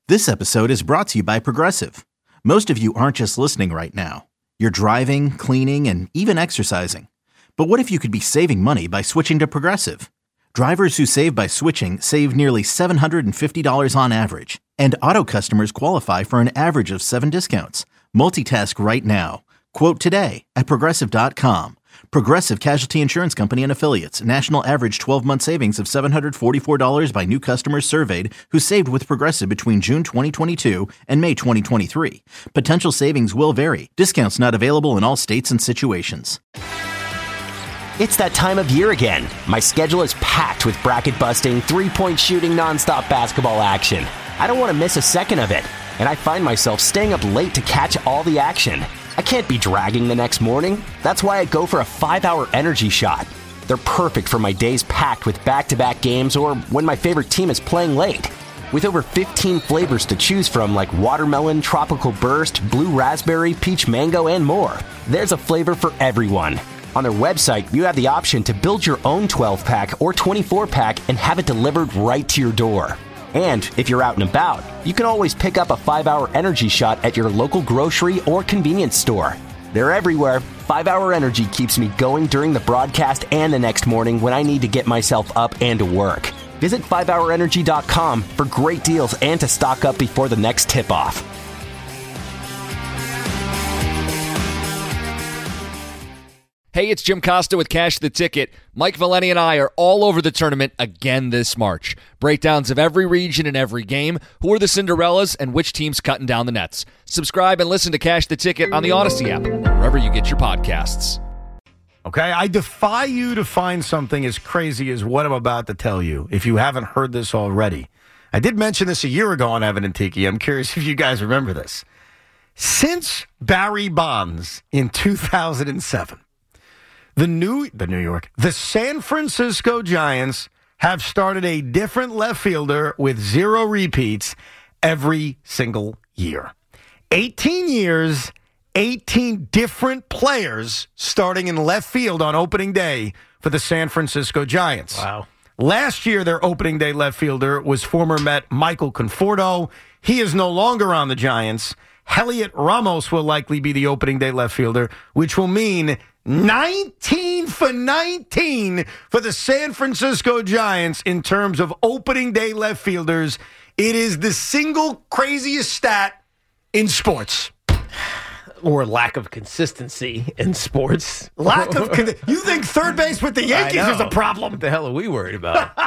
This episode is brought to you by Progressive. Most of you aren't just listening right now. You're driving, cleaning, and even exercising. But what if you could be saving money by switching to Progressive? Drivers who save by switching save nearly $750 on average. And auto customers qualify for an average of 7 discounts. Multitask right now. Quote today at Progressive.com. Progressive Casualty Insurance Company and Affiliates. National average 12-month savings of $744 by new customers surveyed who saved with Progressive between June 2022 and May 2023. Potential savings will vary. Discounts not available in all states and situations. It's that time of year again. My schedule is packed with bracket-busting, three-point shooting, nonstop basketball action. I don't want to miss a second of it, and I find myself staying up late to catch all the action. I can't be dragging the next morning. That's why I go for a 5-hour energy shot. They're perfect for my days packed with back-to-back games or when my favorite team is playing late. With over 15 flavors to choose from like watermelon, tropical burst, blue raspberry, peach mango, and more, there's a flavor for everyone. On their website, you have the option to build your own 12-pack or 24-pack and have it delivered right to your door. And if you're out and about, you can always pick up a 5-hour energy shot at your local grocery or convenience store. They're everywhere. 5-hour energy keeps me going during the broadcast and the next morning when I need to get myself up and to work. Visit 5hourenergy.com for great deals and to stock up before the next tip-off. Hey, it's Jim Costa with Cash the Ticket. Mike Valeni and I are all over the tournament again this March. Breakdowns of every region and every game, who are the Cinderellas, and which team's cutting down the nets. Subscribe and listen to Cash the Ticket on the Odyssey app, wherever you get your podcasts. Okay, I defy you to find something as crazy as what I'm about to tell you if you haven't heard this already. I did mention this a year ago on Evan and Tiki. I'm curious if you guys remember this. Since Barry Bonds in 2007, the San Francisco Giants have started a different left fielder with 0 repeats every single year. 18 years, 18 different players starting in left field on opening day for the San Francisco Giants. Wow. Last year, their opening day left fielder was former Met Michael Conforto. He is no longer on the Giants. Heliot Ramos will likely be the opening day left fielder, which will mean 19 for 19 for the San Francisco Giants in terms of opening day left fielders. It is the single craziest stat in sports. Or lack of consistency in sports. You think third base with the Yankees is a problem? What the hell are we worried about?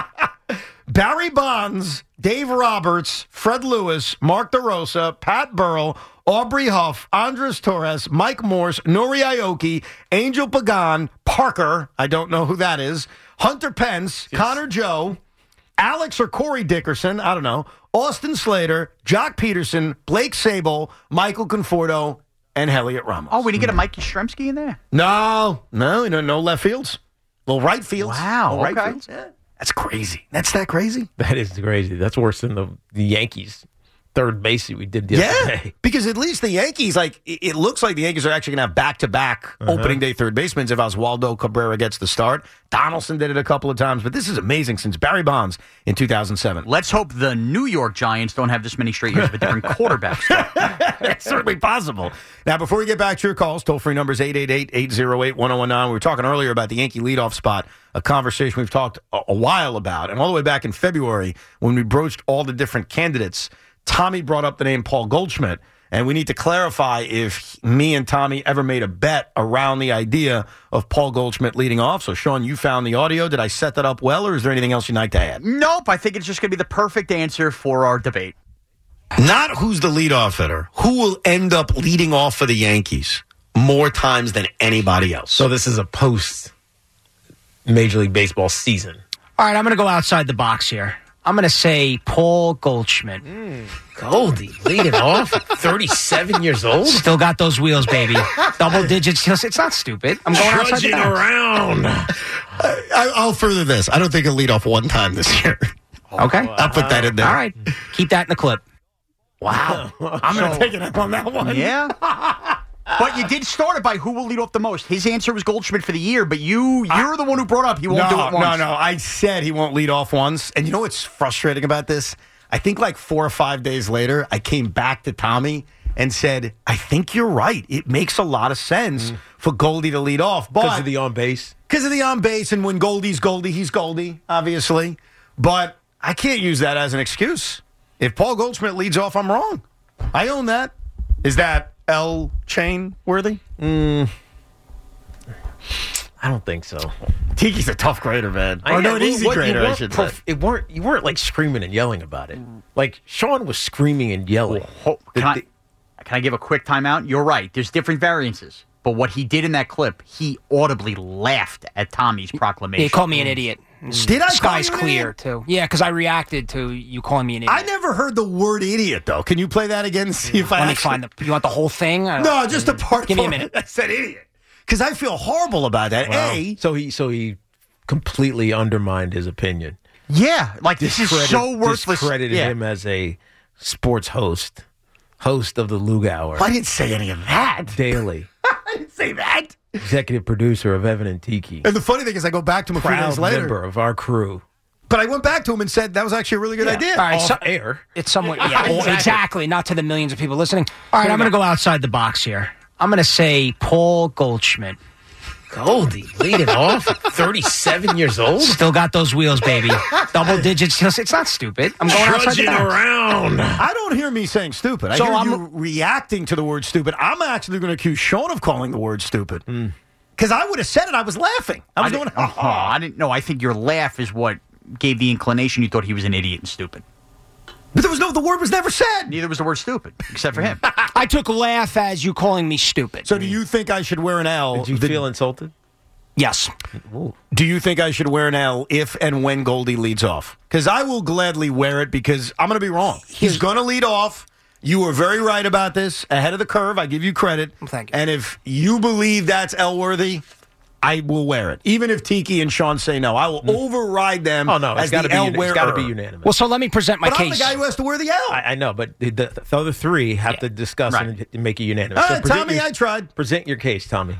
Barry Bonds, Dave Roberts, Fred Lewis, Mark DeRosa, Pat Burrell, Aubrey Huff, Andres Torres, Mike Morse, Nori Aoki, Angel Pagan, Parker, I don't know who that is, Hunter Pence, Connor Joe, Alex or Corey Dickerson, I don't know, Austin Slater, Jock Peterson, Blake Sable, Michael Conforto, and Heliot Ramos. Oh, we didn't get a Mike Yastrzemski in there? No left fields. Little right fields. Wow, little right okay. fields. Yeah. That's crazy. That's that crazy? That is crazy. That's worse than the Yankees third base we did the other day. Because at least the Yankees, it looks like the Yankees are actually going to have back-to-back opening day third basemen if Oswaldo Cabrera gets the start. Donaldson did it a couple of times, but this is amazing since Barry Bonds in 2007. Let's hope the New York Giants don't have this many straight years of a different quarterback. It's certainly possible. Now, before we get back to your calls, toll-free numbers 888-808-1019. We were talking earlier about the Yankee leadoff spot, a conversation we've talked a while about, and all the way back in February when we broached all the different candidates, Tommy brought up the name Paul Goldschmidt, and we need to clarify if me and Tommy ever made a bet around the idea of Paul Goldschmidt leading off. So, Sean, you found the audio. Did I set that up well, or is there anything else you'd like to add? Nope. I think it's just going to be the perfect answer for our debate. Not who's the leadoff hitter. Who will end up leading off for the Yankees more times than anybody else? So this is a post-Major League Baseball season. All right, I'm going to go outside the box here. I'm going to say Paul Goldschmidt. Goldie, leading off at 37 years old? Still got those wheels, baby. Double digits. It's not stupid. I'm going outside the box. Around. I'll further this. I don't think he'll lead off one time this year. Okay. I'll put that in there. All right. Keep that in the clip. Wow. I'm going to take it up on that one. Yeah. But you did start it by who will lead off the most. His answer was Goldschmidt for the year, but you're the one who brought up he won't do it once. No. I said he won't lead off once. And you know what's frustrating about this? I think like 4 or 5 days later, I came back to Tommy and said, I think you're right. It makes a lot of sense for Goldie to lead off. Because of the on base? Because of the on base, and when Goldie's Goldie, he's Goldie, obviously. But I can't use that as an excuse. If Paul Goldschmidt leads off, I'm wrong. I own that. Is that L chain worthy? I don't think so. Tiki's a tough grader, man. Or no, an easy grader, I should say. You weren't like screaming and yelling about it. Like Sean was screaming and yelling. Can I give a quick timeout? You're right. There's different variances. But what he did in that clip, he audibly laughed at Tommy's proclamation. He called me an idiot. Did I? Sky's call you clear, too. Yeah, because I reacted to you calling me an idiot. I never heard the word idiot, though. Can you play that again and see if I Let me actually... find the... You want the whole thing? No, just the part. Give me a minute. I said idiot. Because I feel horrible about that. Wow. So he completely undermined his opinion. Yeah, like this is so worthless. Discredited him as a sports host of the Lug Hour. I didn't say any of that. Daily. I didn't say that. Executive producer of Evan and Tiki. And the funny thing is, I go back to him a few days Proud later. member of our crew. But I went back to him and said that was actually a really good idea. All right, Off air. It's somewhat... Yeah, exactly. Not to the millions of people listening. All right, I'm going to go outside the box here. I'm going to say Paul Goldschmidt. Goldie leading off at 37 years old. Still got those wheels, baby. Double digits. It's not stupid. I'm going outside the Trudging box. around. I don't hear me saying stupid. I So hear I'm- you reacting to the word stupid. I'm actually going to accuse Sean of calling the word stupid. Because I would have said it. I was laughing. I was going, I didn't know. I think your laugh is what gave the inclination you thought he was an idiot and stupid. But the word was never said. Neither was the word stupid, except for him. I took laugh as you calling me stupid. So do you think I should wear an L? Did you feel insulted? Yes. Do you think I should wear an L if and when Goldie leads off? Because I will gladly wear it because I'm going to be wrong. He's going to lead off. You were very right about this. Ahead of the curve. I give you credit. Thank you. And if you believe that's L-worthy, I will wear it. Even if Tiki and Sean say no. I will override them Oh, no. as It's got the to L be wearer. It's got to be unanimous. Well, so let me present my But I'm case. the guy who has to wear the L. I know, but the other three have to discuss Right. and make it unanimous. All right, present Tommy, I tried. Present your case, Tommy.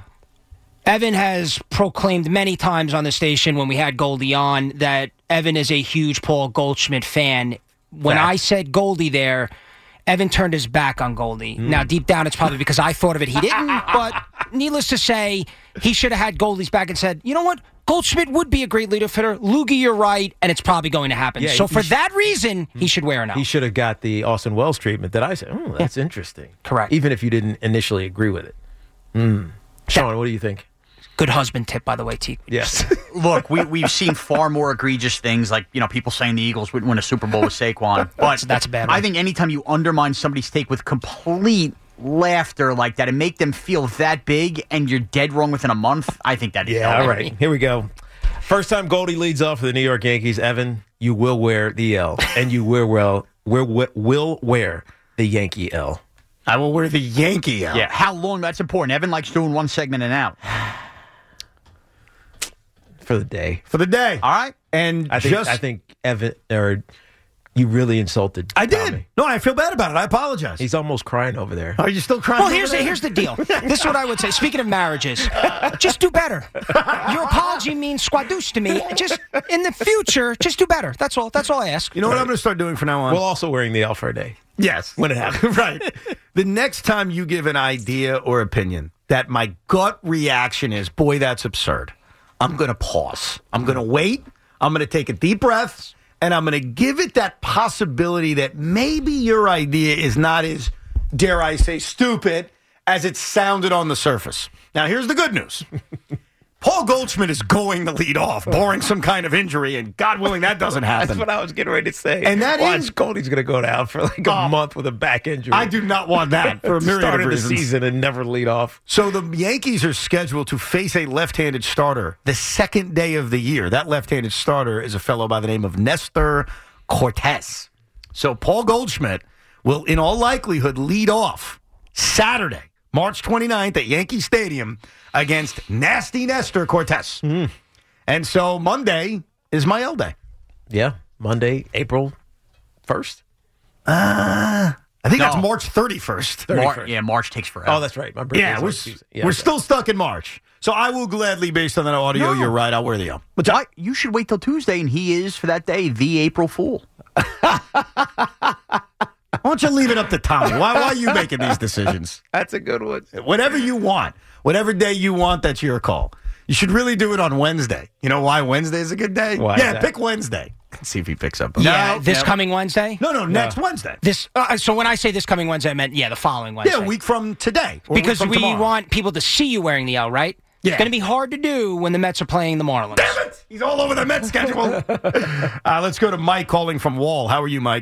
Evan has proclaimed many times on the station when we had Goldie on that Evan is a huge Paul Goldschmidt fan. When I said Goldie there, Evan turned his back on Goldie. Now, deep down, it's probably because I thought of it. He didn't, but needless to say, he should have had Goldie's back and said, you know what? Goldschmidt would be a great leader fitter. Loogie, you're right, and it's probably going to happen. Yeah, so he for that reason, he should wear an L. He should have got the Austin Wells treatment that I said. Oh, that's interesting. Correct. Even if you didn't initially agree with it. Sean, what do you think? Good husband tip, by the way, T. Yes. Look, we've seen far more egregious things, like people saying the Eagles wouldn't win a Super Bowl with Saquon. But That's a bad one. I think anytime you undermine somebody's take with complete laughter like that and make them feel that big, and you're dead wrong within a month, I think that is Yeah, all hilarious. right. Here we go. First time Goldie leads off for the New York Yankees. Evan, you will wear the L, and you will wear the Yankee L. I will wear the Yankee L. Yeah, how long? That's important. Evan likes doing one segment and out. For the day. For the day. All right. And I think Evan, or you really insulted I did. Tommy. No, I feel bad about it. I apologize. He's almost crying over there. Are you still crying? Well, over there? here's the deal. This is what I would say. Speaking of marriages, just do better. Your apology means squadouche to me. Just in the future, just do better. That's all. That's all I ask. You know what I'm going to start doing from now on? We're also wearing the L for a day. Yes. When it happens. Right. The next time you give an idea or opinion that my gut reaction is, boy, that's absurd, I'm going to pause. I'm going to wait. I'm going to take a deep breath, and I'm going to give it that possibility that maybe your idea is not as, dare I say, stupid as it sounded on the surface. Now, here's the good news. Paul Goldschmidt is going to lead off, barring some kind of injury, and God willing, that doesn't happen. That's what I was getting ready to say. And that Watch, is- Goldie's going to go down for like a month with a back injury. I do not want that for a myriad Start of of the reasons. season and never lead off. So the Yankees are scheduled to face a left-handed starter the second day of the year. That left-handed starter is a fellow by the name of Nestor Cortes. So Paul Goldschmidt will, in all likelihood, lead off Saturday, March 29th at Yankee Stadium against Nasty Nestor Cortes. And so Monday is my L day. Yeah, Monday, April 1st. I think that's No. March 31st. March takes forever. Oh, that's right. My birthday's Yeah, on we're Tuesday. Yeah, we're okay. still stuck in March. So I will gladly, based on that audio, No. you're right, I'll wear the L. You should wait till Tuesday, and he is, for that day, the April Fool. Why don't you leave it up to Tommy? Why are you making these decisions? That's a good one. Whatever you want. Whatever day you want, that's your call. You should really do it on Wednesday. You know why Wednesday is a good day? Why yeah, is that? pick Wednesday. Let's see if he picks up. This coming Wednesday? No, next Wednesday. So when I say this coming Wednesday, I meant, the following Wednesday. Yeah, a week from today. Or Because a week from we tomorrow. want people to see you wearing the L, right? Yeah. It's going to be hard to do when the Mets are playing the Marlins. Damn it! He's all over the Mets schedule. Let's go to Mike calling from Wall. How are you, Mike?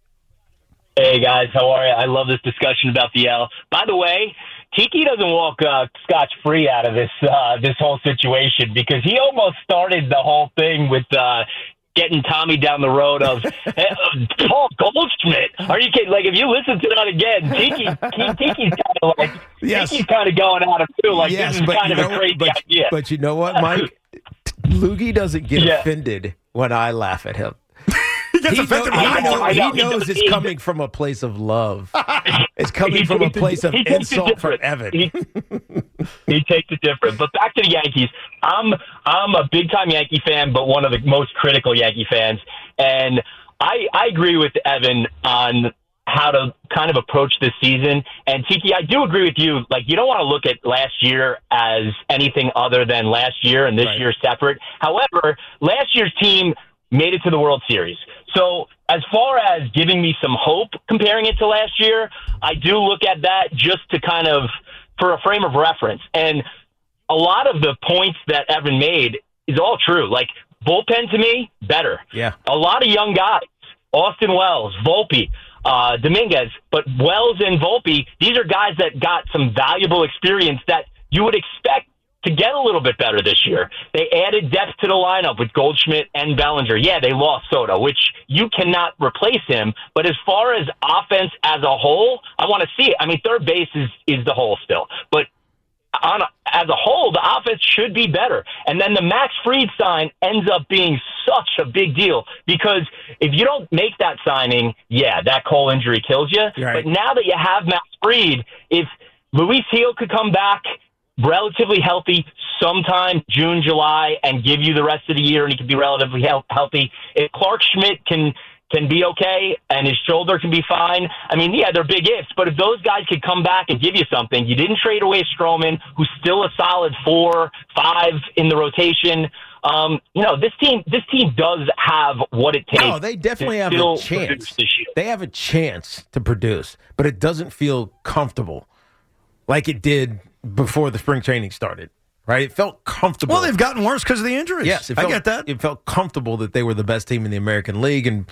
Hey, guys. How are you? I love this discussion about the L. By the way, Tiki doesn't walk scotch-free out of this whole situation because he almost started the whole thing with getting Tommy down the road of Paul Goldschmidt. Are you kidding? Like, if you listen to that again, Tiki's kind of like, Tiki's kind of going at him too. Like, this is kind of a crazy idea. But you know what, Mike? Loogie doesn't get offended when I laugh at him. He gets offended. He knows it's coming from a place of love. It's coming from a place of insult for Evan. He takes it different. But back to the Yankees. I'm a big-time Yankee fan, but one of the most critical Yankee fans. And I agree with Evan on how to kind of approach this season. And, Tiki, I do agree with you. Like, you don't want to look at last year as anything other than last year and this year separate. However, last year's team made it to the World Series. So as far as giving me some hope comparing it to last year, I do look at that just to kind of for a frame of reference. And a lot of the points that Evan made is all true. Like, bullpen to me, better. Yeah. A lot of young guys, Austin Wells, Volpe, Dominguez, but Wells and Volpe, these are guys that got some valuable experience that you would expect to get a little bit better this year. They added depth to the lineup with Goldschmidt and Bellinger. Yeah, they lost Soto, which you cannot replace him. But as far as offense as a whole, I want to see it. I mean, third base is the hole still. But as a whole, the offense should be better. And then the Max Fried sign ends up being such a big deal because if you don't make that signing, that Cole injury kills you. Right. But now that you have Max Fried, if Luis Gil could come back relatively healthy sometime June, July, and give you the rest of the year, and he can be relatively healthy. If Clark Schmidt can be okay and his shoulder can be fine, I mean, they're big ifs, but if those guys could come back and give you something, you didn't trade away Stroman, who's still a solid 4-5 in the rotation. This team does have what it takes. No, they definitely have a chance. They have a chance to produce, but it doesn't feel comfortable like it did before the spring training started, right? It felt comfortable. Well, they've gotten worse because of the injuries. Yes, I get that. It felt comfortable that they were the best team in the American League and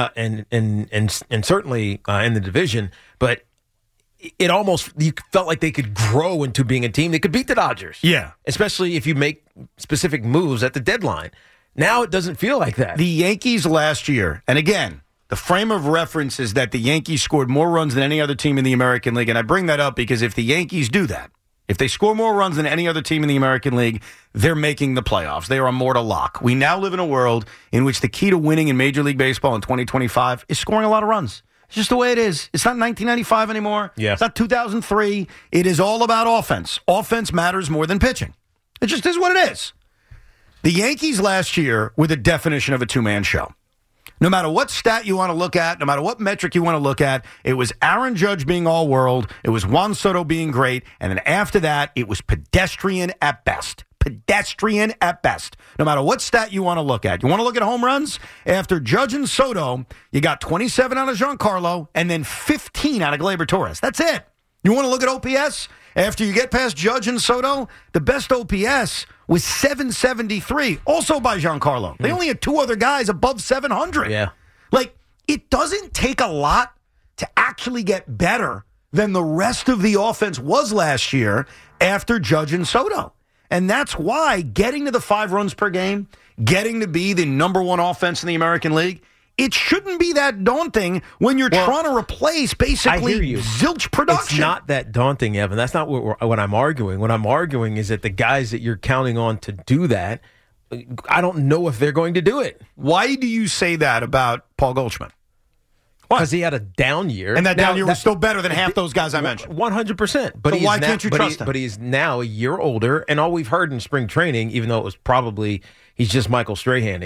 certainly in the division. But it almost you felt like they could grow into being a team that could beat the Dodgers. Yeah, especially if you make specific moves at the deadline. Now it doesn't feel like that. The Yankees last year, and again, the frame of reference is that the Yankees scored more runs than any other team in the American League. And I bring that up because if the Yankees do that, if they score more runs than any other team in the American League, they're making the playoffs. They are a mortal lock. We now live in a world in which the key to winning in Major League Baseball in 2025 is scoring a lot of runs. It's just the way it is. It's not 1995 anymore. Yeah. It's not 2003. It is all about offense. Offense matters more than pitching. It just is what it is. The Yankees last year were the definition of a two-man show. No matter what stat you want to look at, no matter what metric you want to look at, it was Aaron Judge being all-world, it was Juan Soto being great, and then after that, it was pedestrian at best. Pedestrian at best. No matter what stat you want to look at. You want to look at home runs? After Judge and Soto, you got 27 out of Giancarlo and then 15 out of Gleyber Torres. That's it. You want to look at OPS? After you get past Judge and Soto, the best OPS was 773, also by Giancarlo. They only had two other guys above 700. Yeah. Like, it doesn't take a lot to actually get better than the rest of the offense was last year after Judge and Soto. And that's why getting to the 5 runs per game, getting to be the number one offense in the American League, it shouldn't be that daunting when you're trying to replace basically zilch production. It's not that daunting, Evan. That's not what I'm arguing. What I'm arguing is that the guys that you're counting on to do that, I don't know if they're going to do it. Why do you say that about Paul Goldschmidt? Because he had a down year. And that down year was still better than half those guys I mentioned. 100%. But so why can't you trust him? But he's now a year older, and all we've heard in spring training, even though it was probably he's just Michael Strahanding it,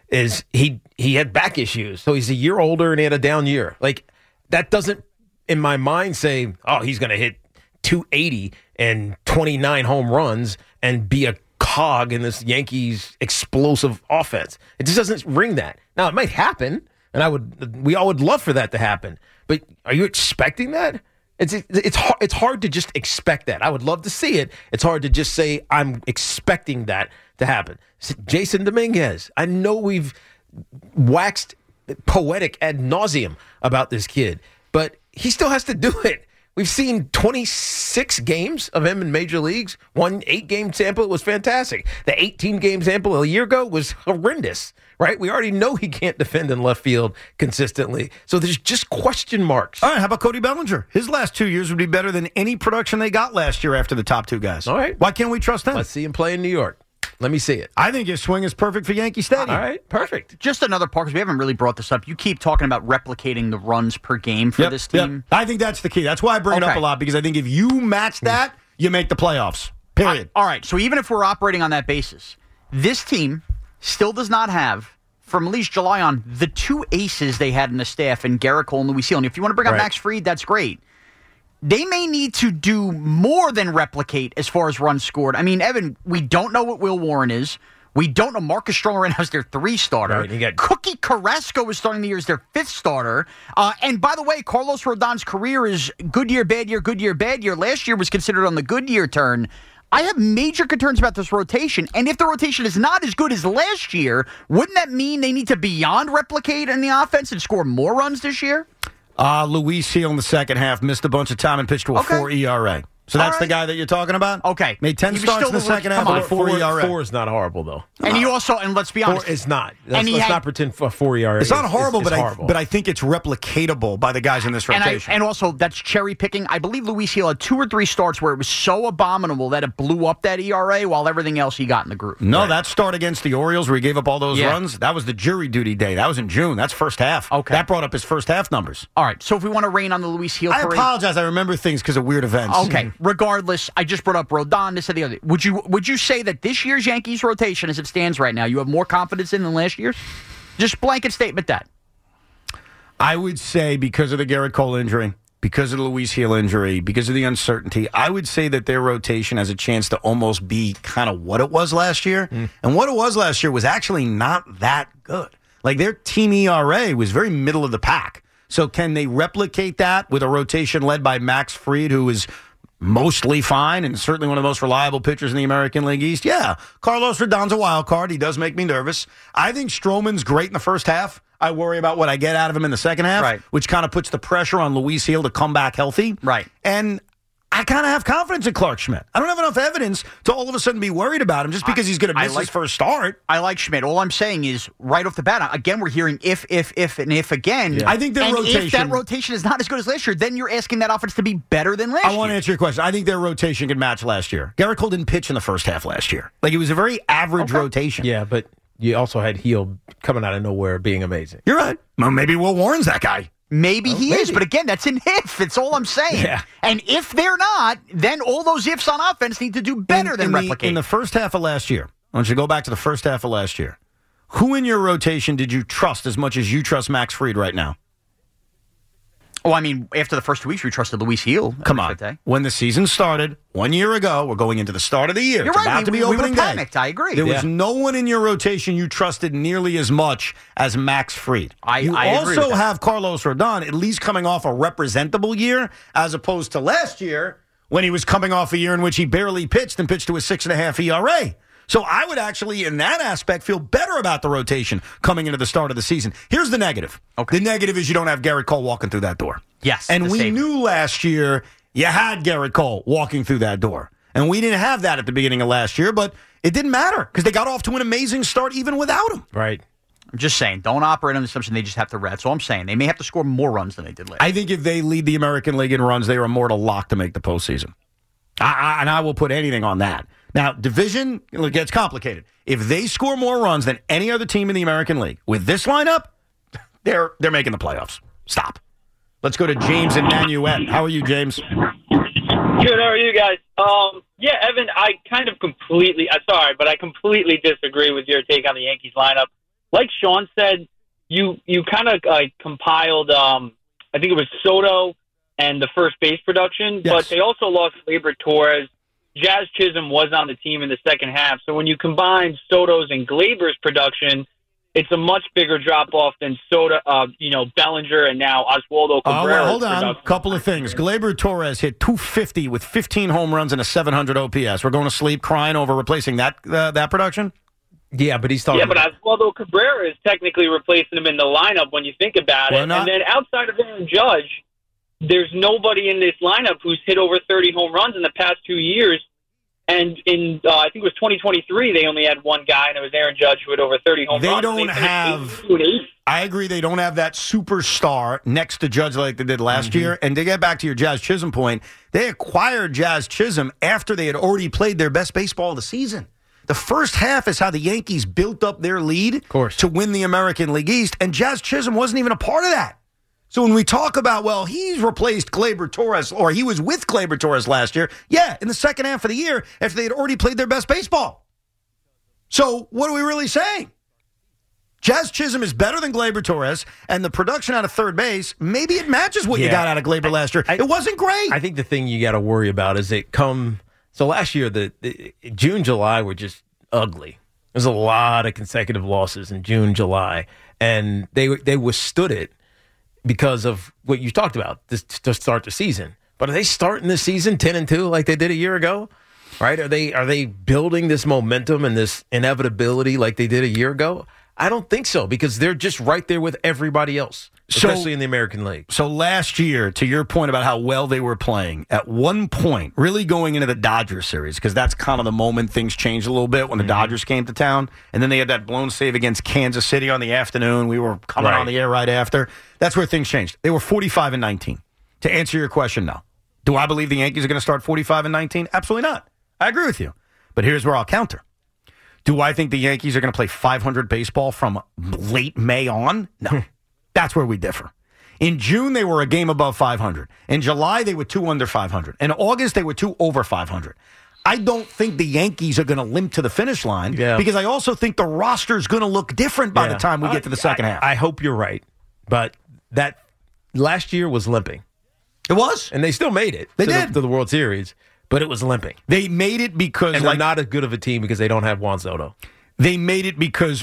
is he had back issues. So he's a year older and he had a down year. Like, that doesn't, in my mind, say, oh, he's going to hit 280 and 29 home runs and be a cog in this Yankees explosive offense. It just doesn't ring that. Now, it might happen, and we all would love for that to happen. But are you expecting that? It's hard to just expect that. I would love to see it. It's hard to just say I'm expecting that to happen. Jason Dominguez, I know we've waxed poetic ad nauseum about this kid, but he still has to do it. We've seen 26 games of him in major leagues. One 8-game sample was fantastic. The 18-game sample a year ago was horrendous, right? We already know he can't defend in left field consistently. So there's just question marks. All right, how about Cody Bellinger? His last 2 years would be better than any production they got last year after the top two guys. All right. Why can't we trust him? Let's see him play in New York. Let me see it. I think his swing is perfect for Yankee Stadium. All right, perfect. Just another part, because we haven't really brought this up. You keep talking about replicating the runs per game for this team. Yep. I think that's the key. That's why I bring it up a lot, because I think if you match that, you make the playoffs. Period. All right, so even if we're operating on that basis, this team still does not have, from at least July on, the two aces they had in the staff in Gerrit Cole and Luis Gil. And if you want to bring up Max Fried, that's great. They may need to do more than replicate as far as runs scored. I mean, Evan, we don't know what Will Warren is. We don't know. Marcus Stroman right now is their 3 starter. Right, you got Cookie Carrasco is starting the year as their 5th starter. And by the way, Carlos Rodon's career is good year, bad year, good year, bad year. Last year was considered on the good year turn. I have major concerns about this rotation. And if the rotation is not as good as last year, wouldn't that mean they need to beyond replicate in the offense and score more runs this year? Luis Gil in the second half missed a bunch of time and pitched to a 4 ERA. So that's the guy that you're talking about? Okay. Made 10 starts in the second half with a 4 ERA. 4 is not horrible, though. And you also, and let's be honest. 4 is not. Let's not pretend for a 4 ERA. It's not horrible, it's but I think it's replicatable by the guys in this rotation. And also, that's cherry picking. I believe Luis Gil had 2 or 3 starts where it was so abominable that it blew up that ERA while everything else he got in the groove. No, that start against the Orioles where he gave up all those runs, that was the jury duty day. That was in June. That's first half. Okay. That brought up his first half numbers. All right, so if we want to rain on the Luis Gil parade. I apologize. I remember things because of weird events. Okay, regardless, I just brought up Rodon, this and the other. Would you say that this year's Yankees rotation, as it stands right now, you have more confidence in than last year's? Just blanket statement that. I would say because of the Gerrit Cole injury, because of the Luis Gil injury, because of the uncertainty, I would say that their rotation has a chance to almost be kind of what it was last year. And what it was last year was actually not that good. Like their team ERA was very middle of the pack. So can they replicate that with a rotation led by Max Fried, who is mostly fine and certainly one of the most reliable pitchers in the American League East? Yeah. Carlos Rodon's a wild card. He does make me nervous. I think Stroman's great in the first half. I worry about what I get out of him in the second half, which kind of puts the pressure on Luis Gil to come back healthy. Right. And I kind of have confidence in Clark Schmidt. I don't have enough evidence to all of a sudden be worried about him just because he's going to miss his first start. I like Schmidt. All I'm saying is right off the bat, again, we're hearing if, and if again. Yeah. I think their rotation. If that rotation is not as good as last year, then you're asking that offense to be better than last year. I want to answer your question. I think their rotation can match last year. Gerrit Cole didn't pitch in the first half last year. Like, it was a very average rotation. Yeah, but you also had Gil coming out of nowhere being amazing. You're right. Well, maybe Will Warren's that guy. Maybe he is, but again, that's an if. It's all I'm saying. Yeah. And if they're not, then all those ifs on offense need to do better than replicate. In the first half of last year, I want you to go back to the first half of last year. Who in your rotation did you trust as much as you trust Max Fried right now? Oh, I mean, after the first 2 weeks, we trusted Luis Gil. Come on. When the season started 1 year ago, we're going into the start of the year. You're it's right. about to be opening we day. Panicked. I agree. There was no one in your rotation you trusted nearly as much as Max Fried. I agree with that. Have Carlos Rodon at least coming off a representable year as opposed to last year when he was coming off a year in which he barely pitched and pitched to a 6.5 ERA. So I would actually, in that aspect, feel better about the rotation coming into the start of the season. Here's the negative. Okay. The negative is you don't have Gerrit Cole walking through that door. Yes. And we knew last year you had Gerrit Cole walking through that door. And we didn't have that at the beginning of last year, but it didn't matter because they got off to an amazing start even without him. Right. I'm just saying, don't operate on the assumption they just have to red. So I'm saying they may have to score more runs than they did last year. I think if they lead the American League in runs, they are a mortal lock to make the postseason. And I will put anything on that. Now, division, it gets complicated. If they score more runs than any other team in the American League, with this lineup, they're making the playoffs. Stop. Let's go to James and Nanuet. How are you, James? Good. How are you guys? Yeah, Evan, I completely disagree with your take on the Yankees lineup. like Sean said, you kind of compiled, I think it was Soto and the first base production, but they also lost Gleyber Torres. Jazz Chisholm was on the team in the second half. So when you combine Soto's and Gleyber's production, it's a much bigger drop-off than Bellinger and now Oswaldo Cabrera's well, hold on. production. Couple of things. Gleyber Torres hit .250 with 15 home runs and a .700 OPS. We're going to sleep crying over replacing that production? Yeah, but he's talking. Yeah, but Oswaldo Cabrera is technically replacing him in the lineup when you think about it. And then outside of Aaron Judge, there's nobody in this lineup who's hit over 30 home runs in the past 2 years. And in, I think it was 2023, they only had one guy, and it was Aaron Judge, who had over 30 home runs. They don't have, I agree, they don't have that superstar next to Judge like they did last year. And to get back to your Jazz Chisholm point, they acquired Jazz Chisholm after they had already played their best baseball of the season. The first half is how the Yankees built up their lead to win the American League East, and Jazz Chisholm wasn't even a part of that. So when we talk about, well, he's replaced Gleyber Torres, or he was with Gleyber Torres last year, in the second half of the year, after they had already played their best baseball. So what are we really saying? Jazz Chisholm is better than Gleyber Torres, and the production out of third base, maybe it matches what you got out of Gleyber last year. It wasn't great. I think the thing you got to worry about is so last year, the June, July were just ugly. There's a lot of consecutive losses in June, July, and they withstood it because of what you talked about to start the season. But are they starting this season 10-2 like they did a year ago? Right? Are they building this momentum and this inevitability like they did a year ago? I don't think so, because they're just right there with everybody else, especially in the American League. So last year, to your point about how well they were playing, at one point, really going into the Dodgers series, because that's kind of the moment things changed a little bit when the Dodgers came to town, and then they had that blown save against Kansas City on the afternoon. We were coming on the air right after. That's where things changed. They were 45-19. To answer your question, no. Do I believe the Yankees are going to start 45-19? Absolutely not. I agree with you. But here's where I'll counter. Do I think the Yankees are going to play 500 baseball from late May on? No. That's where we differ. In June, they were a game above 500. In July, they were 2 under 500. In August, they were 2 over 500. I don't think the Yankees are going to limp to the finish line because I also think the roster is going to look different by the time we get to the second half. I hope you're right. But that last year was limping. It was. And they still made it to the World Series. But it was limping. They made it because... And they're not as good of a team because they don't have Juan Soto. They made it because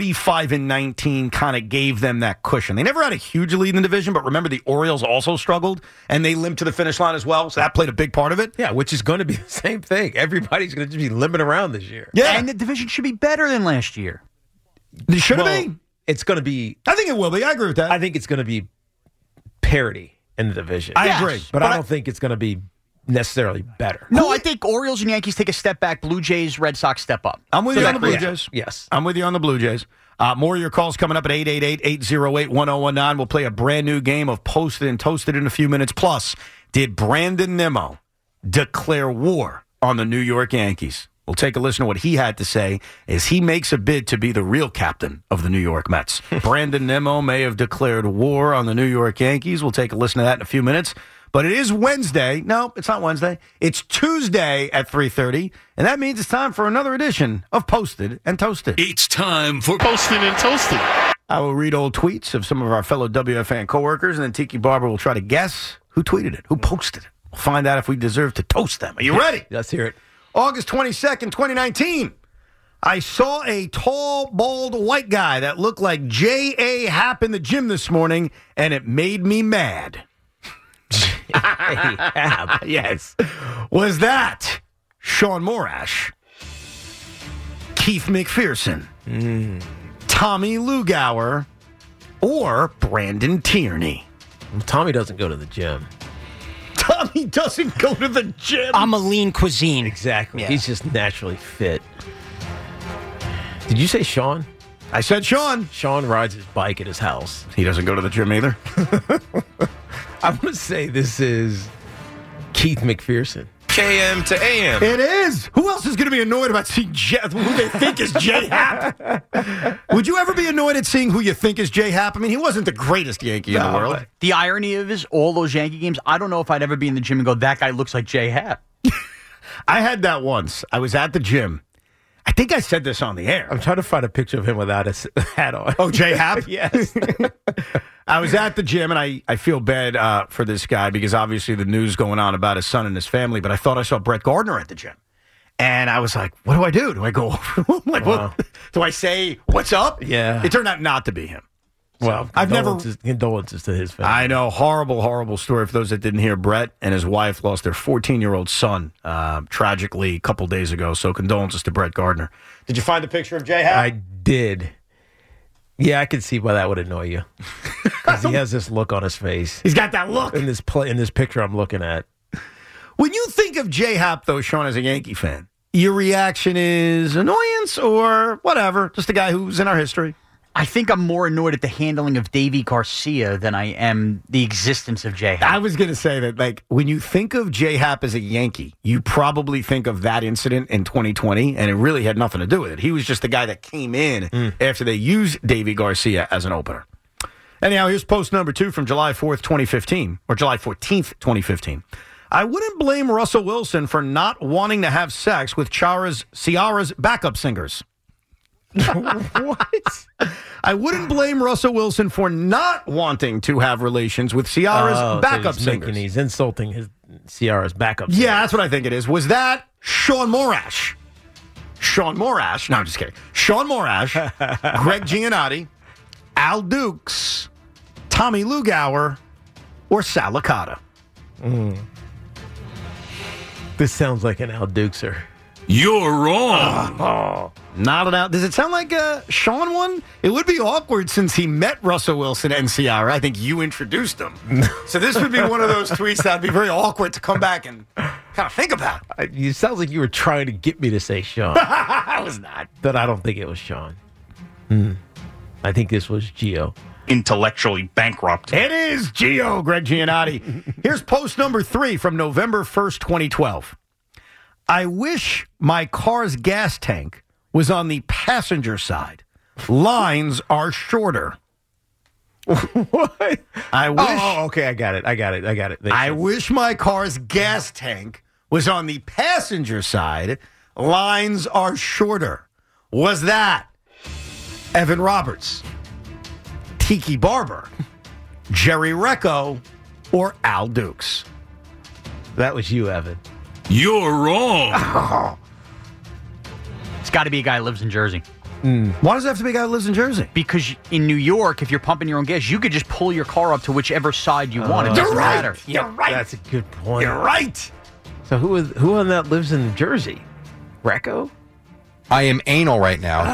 45-19 kind of gave them that cushion. They never had a huge lead in the division, but remember the Orioles also struggled, and they limped to the finish line as well, so that played a big part of it. Yeah, which is going to be the same thing. Everybody's going to just be limping around this year. Yeah. And the division should be better than last year. Should it be? It's going to be... I think it will be. I agree with that. I think it's going to be parity in the division. I agree. But I don't think it's going to be necessarily better. No, I think Orioles and Yankees take a step back. Blue Jays, Red Sox step up. I'm with you on the Blue Jays. Yes. I'm with you on the Blue Jays. More of your calls coming up at 888-808-1019. We'll play a brand new game of Posted and Toasted in a few minutes. Plus, did Brandon Nimmo declare war on the New York Yankees? We'll take a listen to what he had to say as he makes a bid to be the real captain of the New York Mets. Brandon Nimmo may have declared war on the New York Yankees. We'll take a listen to that in a few minutes. But it is Wednesday. No, it's not Wednesday. It's Tuesday at 3:30, and that means it's time for another edition of Posted and Toasted. It's time for Posted and Toasted. I will read old tweets of some of our fellow WFAN coworkers, and then Tiki Barber will try to guess who tweeted it, who posted it. We'll find out if we deserve to toast them. Are you ready? Let's hear it. August 22nd, 2019. I saw a tall, bald, white guy that looked like J.A. Happ in the gym this morning, and it made me mad. Yes. Was that Sean Morash, Keith McPherson, Tommy Lugauer, or Brandon Tierney? Tommy doesn't go to the gym. Tommy doesn't go to the gym. I'm a lean cuisine. Exactly. Yeah. He's just naturally fit. Did you say Sean? I said Sean. Sean rides his bike at his house. He doesn't go to the gym either. I'm going to say this is Keith McPherson. KM to AM. It is. Who else is going to be annoyed about seeing who they think is J Happ? Would you ever be annoyed at seeing who you think is J Happ? I mean, he wasn't the greatest Yankee in the world. The irony of is all those Yankee games, I don't know if I'd ever be in the gym and go, that guy looks like J Happ. I had that once. I was at the gym. I think I said this on the air. I'm trying to find a picture of him without his hat on. Oh, J Happ? Yes. I was at the gym, and I feel bad for this guy because obviously the news going on about his son and his family, but I thought I saw Brett Gardner at the gym. And I was like, what do I do? Do I go over him? Like, Wow. what? Do I say, what's up? Yeah. It turned out not to be him. Well, I've never. condolences to his family. I know, horrible, horrible story. For those that didn't hear, Brett and his wife lost their 14-year-old son tragically a couple days ago. So condolences to Brett Gardner. Did you find the picture of J Happ? I did. Yeah, I can see why that would annoy you. Because he has this look on his face He's got that look. in this picture I'm looking at. When you think of J Happ, though, Sean, as a Yankee fan, your reaction is annoyance or whatever, just a guy who's in our history. I think I'm more annoyed at the handling of Davy Garcia than I am the existence of J. Happ. I was going to say that, like, when you think of J Happ as a Yankee, you probably think of that incident in 2020, and it really had nothing to do with it. He was just the guy that came in after they used Davy Garcia as an opener. Anyhow, here's post number 2 from July 4th, 2015, or July 14th, 2015. I wouldn't blame Russell Wilson for not wanting to have sex with Ciara's backup singers. What? I wouldn't blame Russell Wilson for not wanting to have relations with Ciara's backup singers. He's insulting Ciara's backup singers. Yeah, that's what I think it is. Was that Sean Morash? Sean Morash? No, I'm just kidding. Sean Morash, Greg Giannotti, Al Dukes, Tommy Lugauer, or Sal Licata? This sounds like an Al Dukeser. You're wrong. Not an out. Does it sound like a Sean one? It would be awkward since he met Russell Wilson and Ciara. I think you introduced him. So this would be one of those tweets that would be very awkward to come back and kind of think about. It sounds like you were trying to get me to say Sean. I was not. But I don't think it was Sean. I think this was Gio. Intellectually bankrupt. It is Gio, Greg Giannotti. Here's post number 3 from November 1st, 2012. I wish my car's gas tank was on the passenger side. Lines are shorter. What? I wish. Oh, okay. I got it. I wish my car's gas tank was on the passenger side. Lines are shorter. Was that Evan Roberts, Tiki Barber, Jerry Recco, or Al Dukes? That was you, Evan. You're wrong. It's got to be a guy who lives in Jersey. Why does it have to be a guy who lives in Jersey? Because in New York, if you're pumping your own gas, you could just pull your car up to whichever side you want. It doesn't matter. You're right. That's a good point. You're right. So who on that lives in Jersey? Recco? I am anal right now.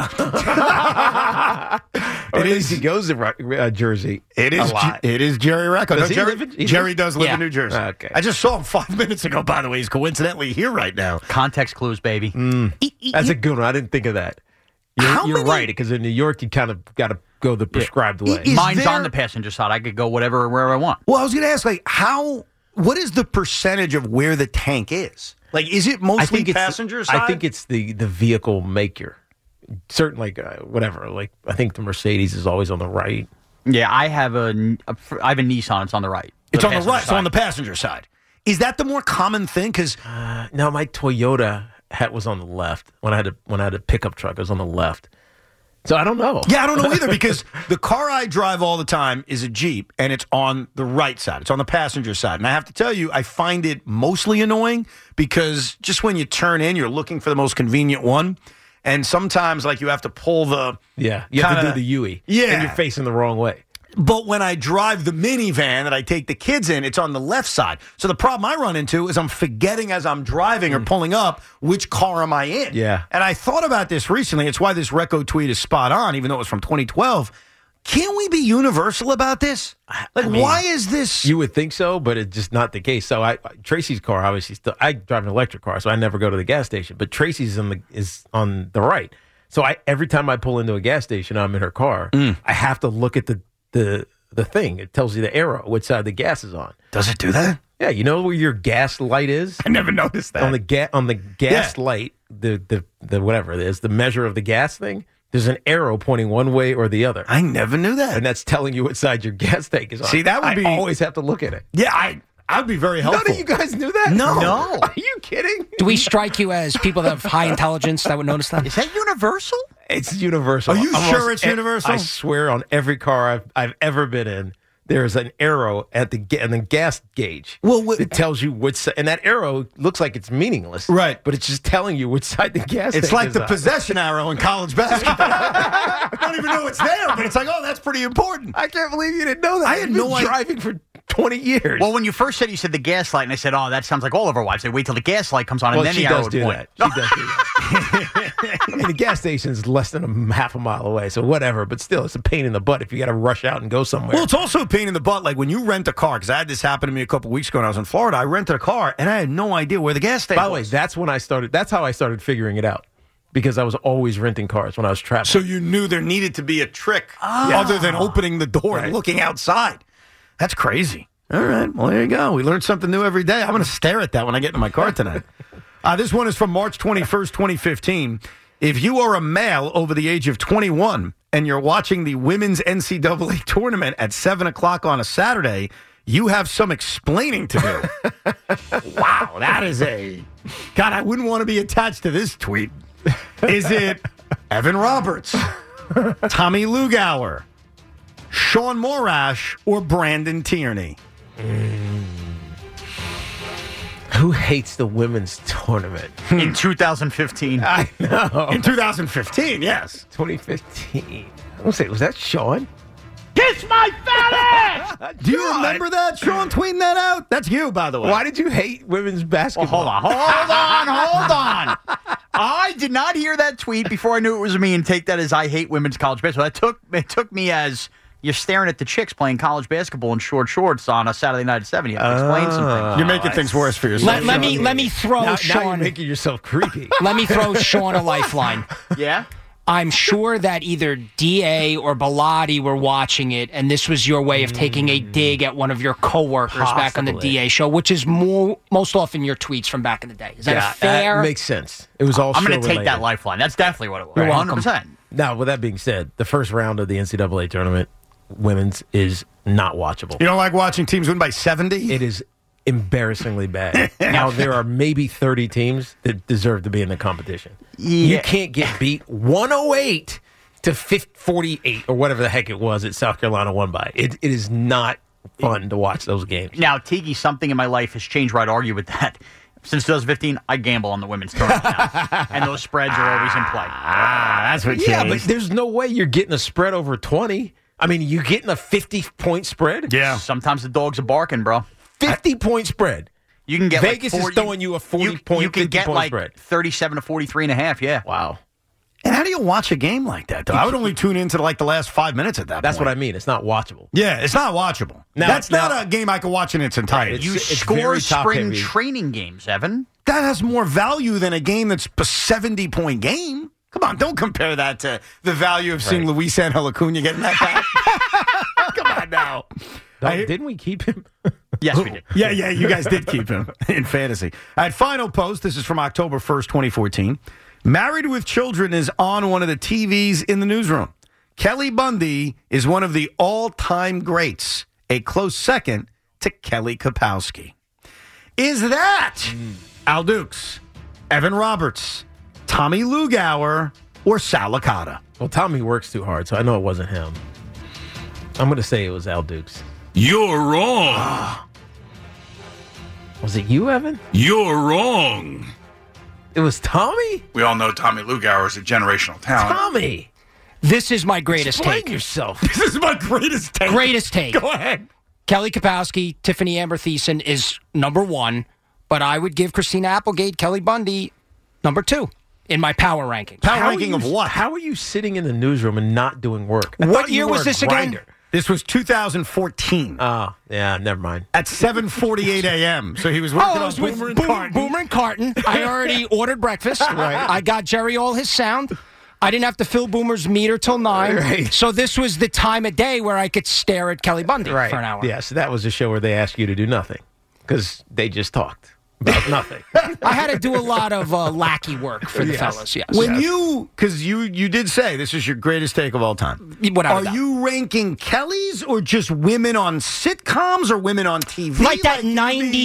Or at least he goes to Jersey. It is. a lot. It is Jerry Recco. Does he Jerry, live in- Jerry does live Yeah. in New Jersey. Okay. I just saw him 5 minutes ago. By the way, he's coincidentally here right now. Context clues, baby. That's a good one. I didn't think of that. You're many- right, because in New York, you kind of got to go the prescribed way. Is Mine's there- on the passenger side. I could go wherever I want. Well, I was going to ask, like, what is the percentage of where the tank is? Like, is it mostly passenger side? I think it's the vehicle maker. Certain, like, whatever. Like, I think the Mercedes is always on the right. Yeah, I have a Nissan. It's on the right. It's on the passenger right. It's side. on the passenger side. Is that the more common thing? Because No, my Toyota hat was on the left. When I had a pickup truck, it was on the left. So I don't know. yeah, I don't know either. Because the car I drive all the time is a Jeep, and it's on the right side. It's on the passenger side. And I have to tell you, I find it mostly annoying because just when you turn in, you're looking for the most convenient one. And sometimes, like, you have to pull the... Yeah, you have to kinda- do the Yui. Yeah. And you're facing the wrong way. But when I drive the minivan that I take the kids in, it's on the left side. So the problem I run into is I'm forgetting as I'm driving or pulling up, which car am I in? Yeah. And I thought about this recently. It's why this Recco tweet is spot on, even though it was from 2012. Can't we be universal about this? Like, I mean, why is this? You would think so, but it's just not the case. So Tracy's car, obviously, I drive an electric car, so I never go to the gas station. But Tracy's is on the right. So every time I pull into a gas station, I'm in her car. I have to look at the thing. It tells you the arrow, which side the gas is on. Does it do that? Yeah, you know where your gas light is? I never noticed that. On the gas light, the whatever it is, the measure of the gas thing, there's an arrow pointing one way or the other. I never knew that. And that's telling you what side your gas tank is on. See, that would be... I always have to look at it. Yeah, I'd be very helpful. None of you guys knew that? No. Are you kidding? Do we strike you as people that have high intelligence that would notice that? Is that universal? It's universal. Are you sure it's universal? I swear on every car I've ever been in, there's an arrow at the gas gauge. Well, it tells you which side, and that arrow looks like it's meaningless. Right. But it's just telling you which side the gas It's tank like is the on. possession arrow in college basketball. I don't even know it's there, but it's like, oh, that's pretty important. I can't believe you didn't know that. I had You've been no idea. driving for 20 years. Well, when you first said, you said the gas light, and I said, oh, that sounds like all of our wives. They wait till the gas light comes on, and then she the arrow does would do point. that. She does do that. I mean, the gas station is less than half a mile away, so whatever. But still, it's a pain in the butt if you got to rush out and go somewhere. Well, it's also a pain in the butt. Like when you rent a car, because I had this happen to me a couple weeks ago when I was in Florida. I rented a car, and I had no idea where the gas station was. By the way, that's how I started figuring it out. Because I was always renting cars when I was traveling. So you knew there needed to be a trick other than opening the door and looking outside. That's crazy. All right. Well, there you go. We learn something new every day. I'm going to stare at that when I get in my car tonight. This one is from March 21st, 2015. If you are a male over the age of 21 and you're watching the women's NCAA tournament at 7 o'clock on a Saturday, you have some explaining to do. Wow, that is God, I wouldn't want to be attached to this tweet. Is it Evan Roberts, Tommy Lugauer, Sean Morash, or Brandon Tierney? Who hates the women's tournament? In 2015. I know. In 2015, yes. 2015. I want to say, was that Sean? Kiss my fat ass! Do you remember that, Sean, tweeting that out? That's you, by the way. Why did you hate women's basketball? Hold on. I did not hear that tweet before I knew it was me and take that as I hate women's college basketball. It took me as you're staring at the chicks playing college basketball in short shorts on a Saturday night at 7. You have to explain some things. You're making things worse for yourself. Let me throw Sean. Now you're making yourself creepy. Let me throw Sean a lifeline. Yeah? I'm sure that either DA or Bilotti were watching it, and this was your way of taking a dig at one of your coworkers back on the DA show, which is most often your tweets from back in the day. Is that a fair? That makes sense. It was all I'm going to take show-related. that lifeline. That's definitely what it was. You're welcome. 100%. Now, with that being said, the first round of the NCAA tournament, women's, is not watchable. You don't like watching teams win by 70? It is embarrassingly bad. Now, there are maybe 30 teams that deserve to be in the competition. Yeah. You can't get beat 108 to 48 or whatever the heck it was that South Carolina won by. It is not fun to watch those games. Now, Tiki, something in my life has changed where I'd argue with that. Since 2015, I gamble on the women's tournament now. And those spreads are always in play. That's what Yeah, but there's no way you're getting a spread over 20. I mean, you getting a 50-point spread? Yeah. Sometimes the dogs are barking, bro. 50-point spread. You can get Vegas like is throwing you a 40-point, You can get 50-point like spread. 37 to 43.5, yeah. Wow. And how do you watch a game like that, though? I would only tune into like the last 5 minutes at that That's point. what I mean. It's not watchable. Yeah, it's not watchable. That's not a game I could watch in its entirety. You It's score very spring top-heavy. training games, Evan. That has more value than a game that's a 70-point game. Come on, don't compare that to the value of seeing Luis Angel Acuna getting that back. Come on now. Didn't we keep him? Yes, we did. Yeah, you guys did keep him in fantasy. All right, final post. This is from October 1st, 2014. Married with Children is on one of the TVs in the newsroom. Kelly Bundy is one of the all-time greats, a close second to Kelly Kapowski. Is that Al Dukes, Evan Roberts, Tommy Lugauer, or Sal Licata? Well, Tommy works too hard, so I know it wasn't him. I'm going to say it was Al Dukes. You're wrong. Was it you, Evan? You're wrong. It was Tommy? We all know Tommy Lugauer is a generational talent. Tommy! This is my greatest Explain take. yourself. This is my greatest take. Greatest take. Go ahead. Kelly Kapowski, Tiffany Amber Thiessen is number one, but I would give Christina Applegate, Kelly Bundy, number two in my power ranking. Power ranking of what? How are you sitting in the newsroom and not doing work? I What thought you year were was a this again? grinder. This was 2014 Oh, yeah, never mind. at 7:48 a.m. So he was working Oh, I on was with Boomer and Carton. Boomer and Carton. I already ordered breakfast. I got Jerry all his sound. I didn't have to fill Boomer's meter till 9. Right. So this was the time of day where I could stare at Kelly Bundy for an hour. Yeah, so that was a show where they asked you to do nothing because they just talked. About nothing. I had to do a lot of lackey work for the fellas, yes. When because you did say this is your greatest take of all time. Without a Are doubt. you ranking Kelly's or just women on sitcoms or women on TV? Like that the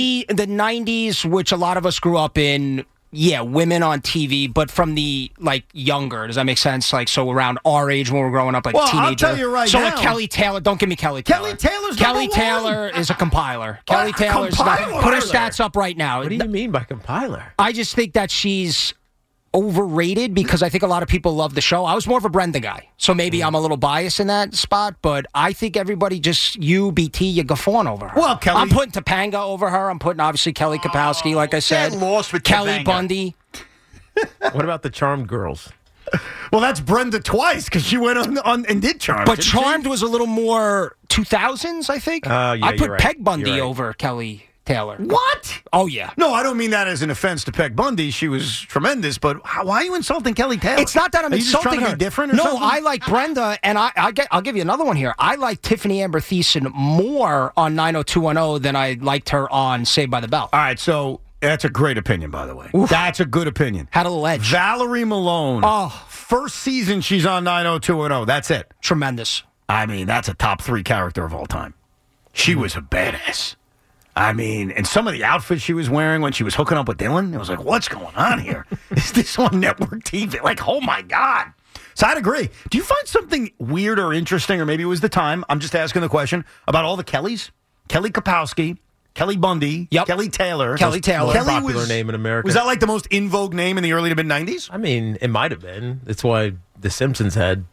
90s, which a lot of us grew up in. Yeah, women on TV, but from the younger. Does that make sense? So around our age when we're growing up, Well, teenager. I'll tell you right now. Kelly Taylor. Don't give me Kelly Taylor. Kelly Taylor's Kelly number Taylor one. is a compiler. Kelly Taylor's compiler? put her stats up right now. What do you mean by compiler? I just think that she's overrated because I think a lot of people love the show. I was more of a Brenda guy, so maybe I'm a little biased in that spot, but I think everybody you guffawing over her. Well, Kelly... I'm putting Topanga over her. I'm putting, obviously, Kelly Kapowski, like I said. Get lost with Kelly Topanga. Bundy. What about the Charmed girls? Well, that's Brenda twice because she went on and did Charmed. But didn't she? Charmed was a little more 2000s, I think. Yeah, I put you're right. Peg Bundy You're right. over Kelly Taylor. What? Oh, yeah. No, I don't mean that as an offense to Peg Bundy. She was tremendous, but why are you insulting Kelly Taylor? It's not that I'm Are you just insulting trying her. to be different or no, something? I like Brenda, and I'll give you another one here. I like Tiffany Amber Thiessen more on 90210 than I liked her on Saved by the Bell. All right, so that's a great opinion, by the way. That's a good opinion. Had a little edge. Valerie Malone. Oh. First season she's on 90210. That's it. Tremendous. I mean, that's a top 3 character of all time. She was a badass. I mean, and some of the outfits she was wearing when she was hooking up with Dylan, it was like, what's going on here? Is this on network TV? Like, oh my God. So I'd agree. Do you find something weird or interesting, or maybe it was the time, I'm just asking the question, about all the Kellys? Kelly Kapowski, Kelly Bundy, Kelly Taylor. Kelly Taylor. Most popular name in America. Was that like the most in vogue name in the early to mid 90s? I mean, it might have been. That's why The Simpsons had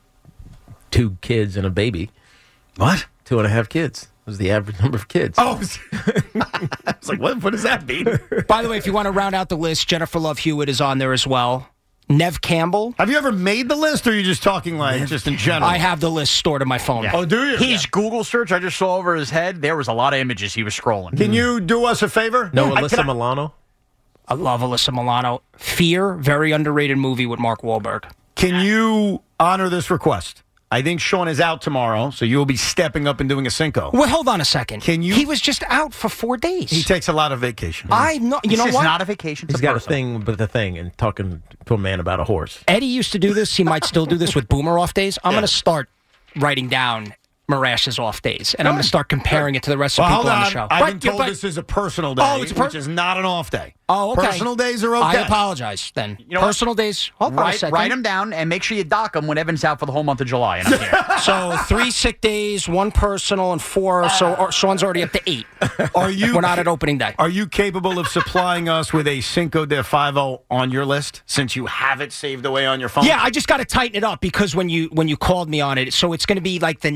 2 kids and a baby. What? 2.5 kids was the average number of kids. Oh, I was like, what does that mean? By the way, if you want to round out the list, Jennifer Love Hewitt is on there as well. Nev Campbell. Have you ever made the list, or are you just talking just in general? I have the list stored in my phone. Yeah. Oh, do you? His Google search, I just saw over his head, there was a lot of images he was scrolling. Can you do us a favor? No, Alyssa Milano. I love Alyssa Milano. Fear, very underrated movie with Mark Wahlberg. Can you honor this request? I think Sean is out tomorrow, so you'll be stepping up and doing a Cinco. Well, hold on a second. Can you? He was just out for 4 days. He takes a lot of vacation. I know. You know This what? is not a vacation. He's got a thing with a thing and talking to a man about a horse. Eddie used to do this. He might still do this with Boomer off days. I'm going to start writing down Marash's off days, and I'm going to start comparing it to the rest of the people on the show. I've been told this is a personal day, Oh, it's which is not an off day. Oh, okay. Personal days are okay. I apologize then. You know Personal days. Hold on a second. Write them down and make sure you dock them when Evan's out for the whole month of July. And I'm here. So 3 sick days, 1 personal, and 4. So Sean's already up to 8. Are you? We're not at opening day. Are you capable of supplying us with a Cinco de Five-O on your list, since you have it saved away on your phone? Yeah, I just got to tighten it up because when you called me on it, so it's going to be like the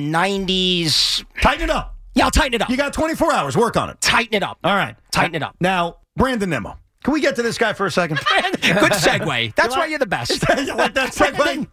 90s. Tighten it up. Yeah, I'll tighten it up. You got 24 hours. Work on it. Tighten it up. All right. Tighten it up. Now, Brandon Nimmo. Can we get to this guy for a second? Good segue. That's why you're the best. You like that segue?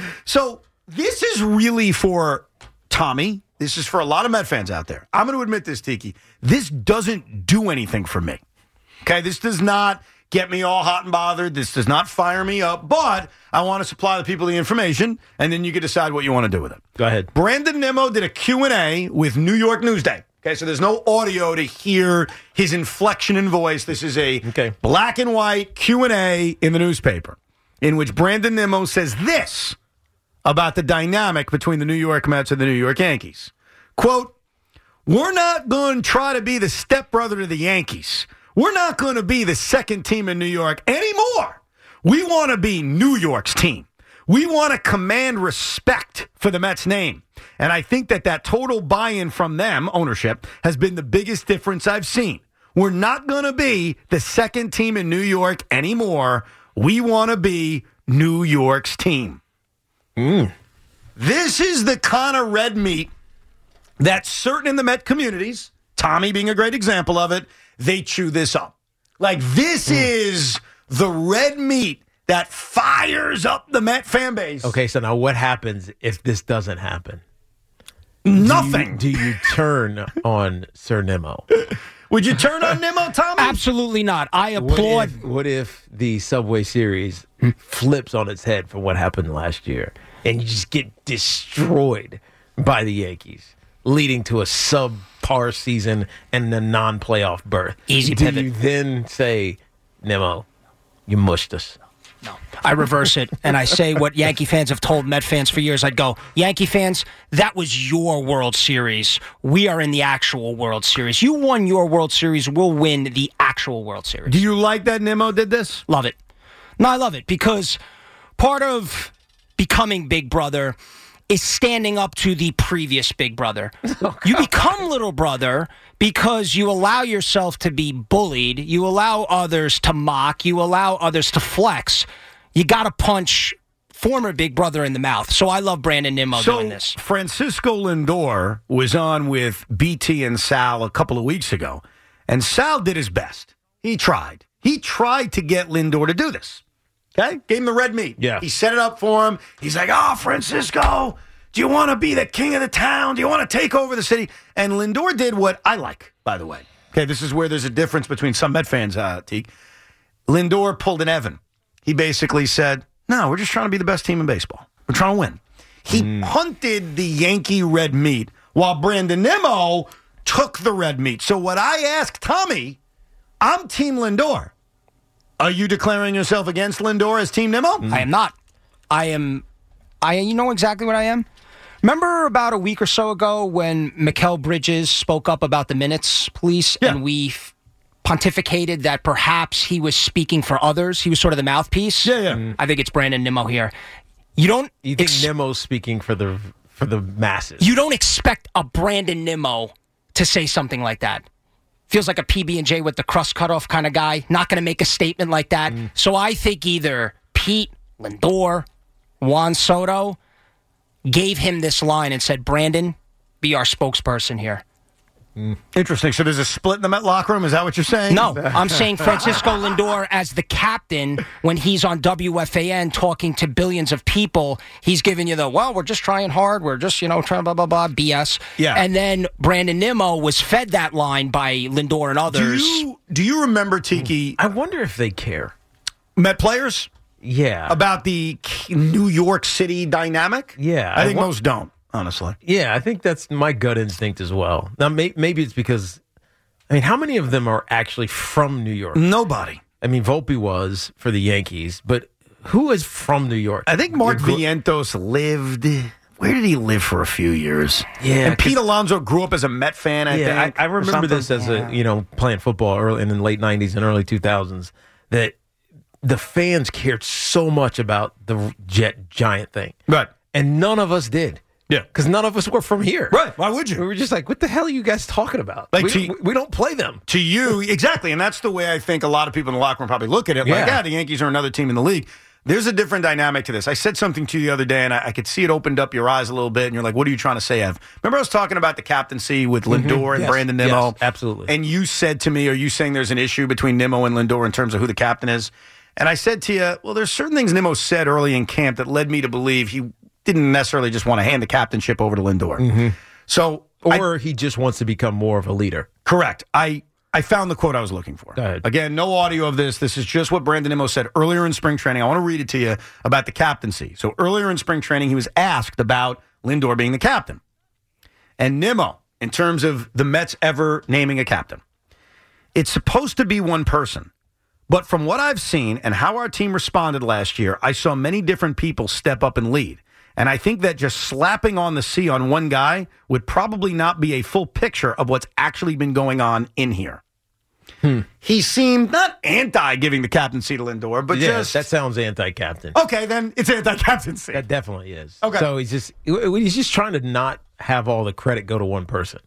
So this is really for Tommy. This is for a lot of Met fans out there. I'm going to admit this, Tiki. This doesn't do anything for me. Okay? This does not get me all hot and bothered. This does not fire me up. But I want to supply the people the information, and then you can decide what you want to do with it. Go ahead. Brandon Nimmo did a Q&A with New York Newsday. Okay, so there's no audio to hear his inflection in voice. This is a black and white Q&A in the newspaper in which Brandon Nimmo says this about the dynamic between the New York Mets and the New York Yankees. Quote, "We're not going to try to be the stepbrother to the Yankees. We're not going to be the second team in New York anymore. We want to be New York's team. We want to command respect for the Mets name. And I think that total buy-in from them, ownership, has been the biggest difference I've seen. We're not going to be the second team in New York anymore. We want to be New York's team." This is the kind of red meat that's certain in the Met communities, Tommy being a great example of it, they chew this up. Like, this is the red meat that fires up the Met fan base. Okay, so now what happens if this doesn't happen? Nothing. Do you turn on Sir Nimmo? Would you turn on Nimmo, Tommy? Absolutely not. I applaud. What if the Subway Series flips on its head from what happened last year and you just get destroyed by the Yankees? leading to a subpar season and a non-playoff berth. Easy Do pivot. you then say, Nimmo, you mushed us? No. I reverse it, and I say what Yankee fans have told Met fans for years. I'd go, Yankee fans, that was your World Series. We are in the actual World Series. You won your World Series. We'll win the actual World Series. Do you like that Nimmo did this? Love it. No, I love it because part of becoming Big Brother is standing up to the previous Big Brother. You become Little Brother because you allow yourself to be bullied. You allow others to mock. You allow others to flex. You got to punch former Big Brother in the mouth. So I love Brandon Nimmo doing this. Francisco Lindor was on with BT and Sal a couple of weeks ago, and Sal did his best. He tried. He tried to get Lindor to do this. Okay? Gave him the red meat. Yeah. He set it up for him. He's like, Francisco, do you want to be the king of the town? Do you want to take over the city? And Lindor did what I like, by the way. Okay, this is where there's a difference between some Met fans, Teague. Lindor pulled an Evan. He basically said, no, we're just trying to be the best team in baseball. We're trying to win. He punted the Yankee red meat while Brandon Nimmo took the red meat. So what I asked Tommy, I'm Team Lindor. Are you declaring yourself against Lindor as Team Nimmo? I am not. You know exactly what I am? Remember about a week or so ago when Mikal Bridges spoke up about the minutes police and we pontificated that perhaps he was speaking for others? He was sort of the mouthpiece? Yeah. I think it's Brandon Nimmo here. You think Nimmo's speaking for the masses? You don't expect a Brandon Nimmo to say something like that. Feels like a PB&J with the crust cut off kind of guy. Not going to make a statement like that. So I think either Pete, Lindor, Juan Soto gave him this line and said, Brandon, be our spokesperson here. Interesting. So there's a split in the Met locker room? Is that what you're saying? No, I'm saying Francisco Lindor as the captain, when he's on WFAN talking to billions of people, he's giving you we're just trying hard. We're just, trying blah, blah, blah, BS. Yeah. And then Brandon Nimmo was fed that line by Lindor and others. Do you remember, Tiki? I wonder if they care. Met players? Yeah. About the New York City dynamic? Yeah. I think most don't, honestly. Yeah, I think that's my gut instinct as well. Now, maybe it's because, how many of them are actually from New York? Nobody. Volpe was for the Yankees, but who is from New York? I think Mark Vientos lived. Where did he live for a few years? Yeah. And Pete Alonso grew up as a Met fan, I think. I remember this as playing football early in the late 90s and early 2000s, that the fans cared so much about the Jet Giant thing. Right. And none of us did. Yeah. Because none of us were from here. Right. Why would you? We were just like, what the hell are you guys talking about? Like we don't play them. To you, exactly. And that's the way I think a lot of people in the locker room probably look at it. Like, the Yankees are another team in the league. There's a different dynamic to this. I said something to you the other day, and I could see it opened up your eyes a little bit, and you're like, what are you trying to say, Ev? Remember I was talking about the captaincy with Lindor and Brandon Nimmo? Yes, absolutely. And you said to me, are you saying there's an issue between Nimmo and Lindor in terms of who the captain is? And I said to you, well, there's certain things Nimmo said early in camp that led me to believe he didn't necessarily just want to hand the captainship over to Lindor. So, he just wants to become more of a leader. Correct. I found the quote I was looking for. Go ahead. Again, no audio of this. This is just what Brandon Nimmo said earlier in spring training. I want to read it to you about the captaincy. So earlier in spring training, he was asked about Lindor being the captain. And Nimmo, in terms of the Mets ever naming a captain, it's supposed to be one person. But from what I've seen and how our team responded last year, I saw many different people step up and lead. And I think that just slapping on the C on one guy would probably not be a full picture of what's actually been going on in here. He seemed not anti-giving the captaincy to Lindor, but just... that sounds anti-captain. Okay, then it's anti-captaincy. That definitely is. Okay. So he's just trying to not have all the credit go to one person.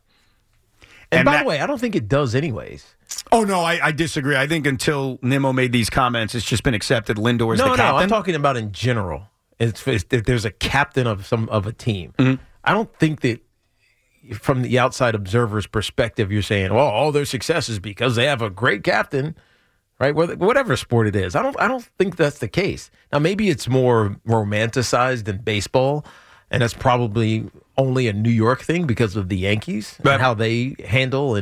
And by the way, I don't think it does anyways. Oh, no, I disagree. I think until Nimmo made these comments, it's just been accepted Lindor is the captain. No, I'm talking about in general. If there's a captain of a team. I don't think that from the outside observer's perspective, you're saying, well, all their success is because they have a great captain, right? Whatever sport it is. I don't think that's the case. Now, maybe it's more romanticized than baseball, and that's probably only a New York thing because of the Yankees and how they handle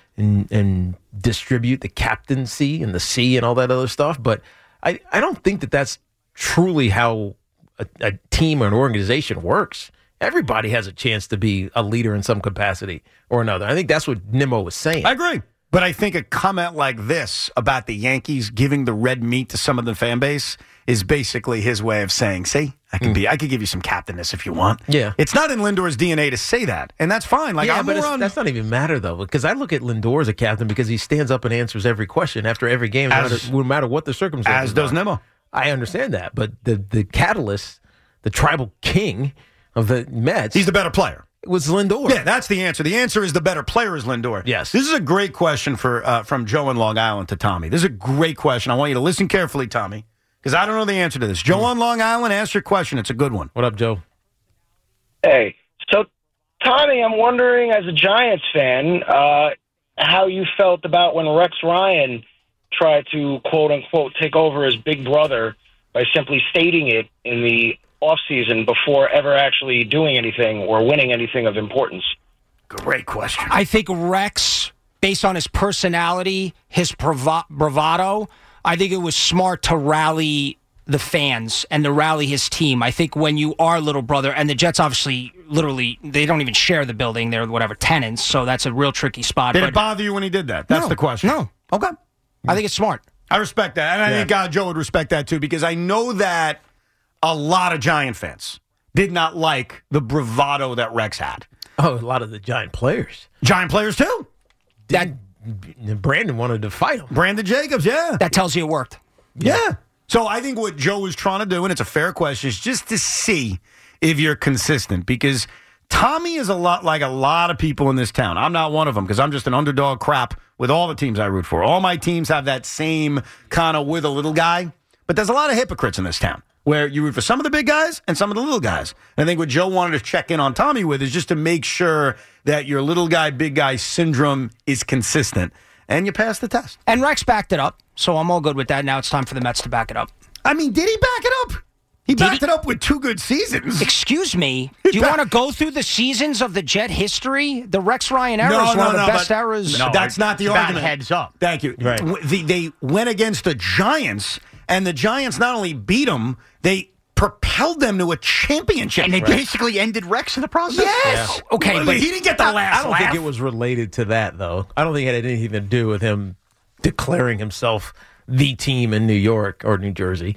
and distribute the captaincy and the C and all that other stuff. But I don't think that that's truly how a team or an organization works. everybody has a chance to be a leader in some capacity or another. I think that's what Nimmo was saying. I agree. But I think a comment like this about the Yankees giving the red meat to some of the fan base is basically his way of saying, see, I could give you some captainness if you want. Yeah. It's not in Lindor's DNA to say that, and that's fine. Like, yeah, but that's not even matter, though, because I look at Lindor as a captain because he stands up and answers every question after every game, no matter what the circumstances. As does Nimmo. I understand that, but the catalyst, the tribal king of the Mets. He's the better player. It was Lindor. Yeah, that's the answer. The answer is the better player is Lindor. Yes. This is a great question from Joe in Long Island to Tommy. This is a great question. I want you to listen carefully, Tommy, because I don't know the answer to this. Joe on Long Island, ask your question. It's a good one. What up, Joe? Hey, so Tommy, I'm wondering, as a Giants fan, how you felt about when Rex Ryan tried to, quote-unquote, take over as big brother by simply stating it in the offseason before ever actually doing anything or winning anything of importance. Great question. I think Rex, based on his personality, his bravado, I think it was smart to rally the fans and to rally his team. I think when you are little brother, and the Jets obviously, literally, they don't even share the building. They're tenants, so that's a real tricky spot. Did it bother you when he did that? That's the question. No. Okay. I think it's smart. I respect that. And I think Joe would respect that, too, because I know that a lot of Giant fans did not like the bravado that Rex had. Oh, a lot of the Giant players. Giant players, too. Brandon wanted to fight him. Brandon Jacobs, yeah. That tells you it worked. Yeah. So I think what Joe was trying to do, and it's a fair question, is just to see if you're consistent, because Tommy is a lot like a lot of people in this town. I'm not one of them because I'm just an underdog crap with all the teams I root for. All my teams have that same kind of with a little guy, but there's a lot of hypocrites in this town where you root for some of the big guys and some of the little guys. And I think what Joe wanted to check in on Tommy with is just to make sure that your little guy, big guy syndrome is consistent and you pass the test. And Rex backed it up, so I'm all good with that. Now it's time for the Mets to back it up. I mean, did he back it up? He backed it up with 2 good seasons. Excuse me. Do you want to go through the seasons of the Jet history? The Rex Ryan era is one of the best eras. No, that's not the argument. Heads up. Thank you. Right. They went against the Giants, and the Giants not only beat them, they propelled them to a championship. And they basically ended Rex in the process? Yes. Yeah. Okay, but he didn't get the last I don't think it was related to that, though. I don't think it had anything to do with him declaring himself the team in New York or New Jersey,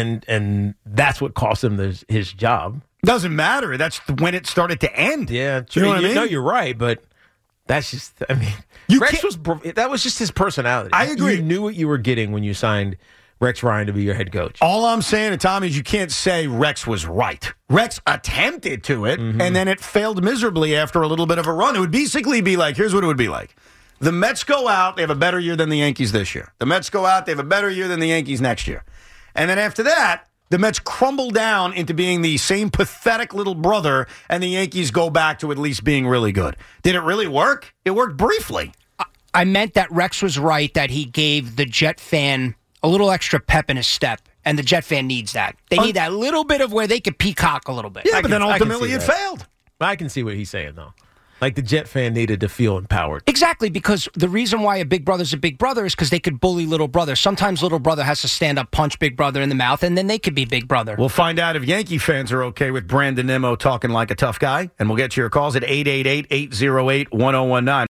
and that's what cost him his job. Doesn't matter. That's when it started to end. Yeah, you know what I mean? No, you're right, but that's just. I mean, Rex that was just his personality. I agree. You knew what you were getting when you signed Rex Ryan to be your head coach. All I'm saying to Tommy is you can't say Rex was right. Rex attempted to it, and then it failed miserably after a little bit of a run. It would basically be like, here's what it would be like. The Mets go out, they have a better year than the Yankees this year. The Mets go out, they have a better year than the Yankees next year. And then after that, the Mets crumble down into being the same pathetic little brother, and the Yankees go back to at least being really good. Did it really work? It worked briefly. I meant that Rex was right, that he gave the Jet fan a little extra pep in his step, and the Jet fan needs that. They need that little bit of where they could peacock a little bit. Yeah, but then ultimately it failed. I can see what he's saying, though. Like the Jet fan needed to feel empowered. Exactly, because the reason why a big brother's a big brother is because they could bully little brother. Sometimes little brother has to stand up, punch big brother in the mouth, and then they could be big brother. We'll find out if Yankee fans are okay with Brandon Nimmo talking like a tough guy, and we'll get to your calls at 888-808-1019.